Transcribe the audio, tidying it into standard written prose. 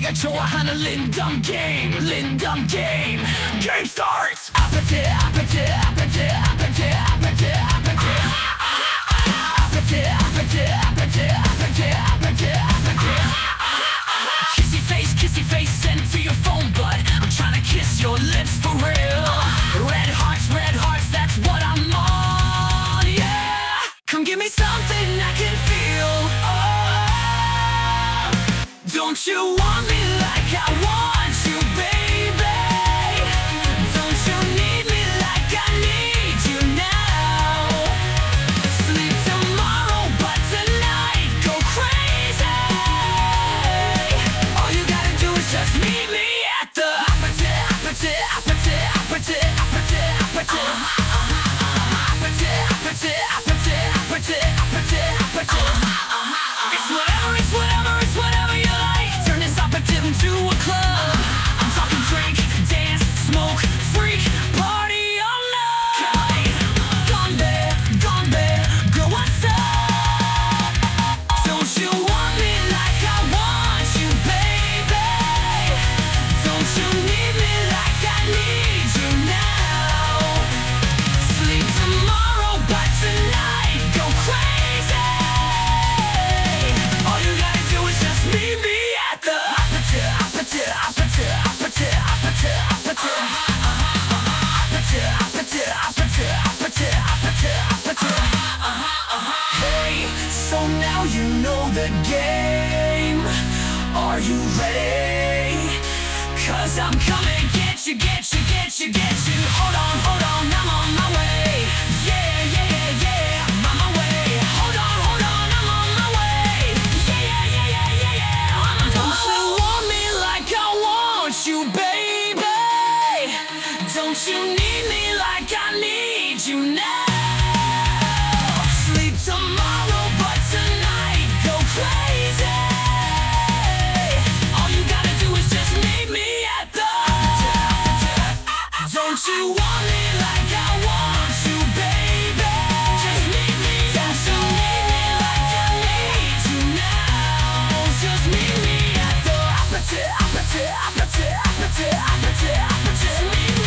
좋아하는 Lindum game, Lindum game. Game starts. Appetite, appetite, appetite, appetite, appetite, appetite. Appetite, appetite, appetite, appetite, appetite, appetite. Kissy face, send to your phone, but I'm trying to kiss your lips for real. Red hearts, that's what I'm on, yeah. Come give me something I can feel. Oh, don't you want me like I want you, baby? Don't you need me like I need you now? Sleep tomorrow, but tonight go crazy. All you gotta do is just meet me at the appetite, appetite, appetite, appetite, appetite, appetite. Appetite, appetite, appetite, appetite, appetite, appetite. It's whatever you like. Turn this appetite into a club. I'm talking drink, dance, smoke, freak, party all night. Gone there, girl, what's up? Don't you want me like I want you, baby? Don't you need me like I need you now? Sleep tomorrow, but tonight go crazy. All you gotta do is just meet me at the appetite, appetite, appetite, appetite, appetite, appetite. Appetite, appetite, appetite, appetite, appetite, appetite. Hey, so now you know the game. Are you ready? 'Cause I'm coming, get you, get you, get you, get you. Hold on, I'm on my way. Yeah, yeah, yeah, yeah, I'm on my way. Hold on, I'm on my way. Yeah, yeah, yeah, yeah, yeah, yeah, I'm on my way. Don't you want me like I want you, baby? Don't you need me like I need you now? Sleep tomorrow, but tonight go crazy. All you gotta do is just meet me at the appetite. Don't you want me like I want you, baby? Just meet me. Don't you need me like I need you now? Just meet me at the appetite, appetite, appetite, appetite, appetite, appetite. Just meet me.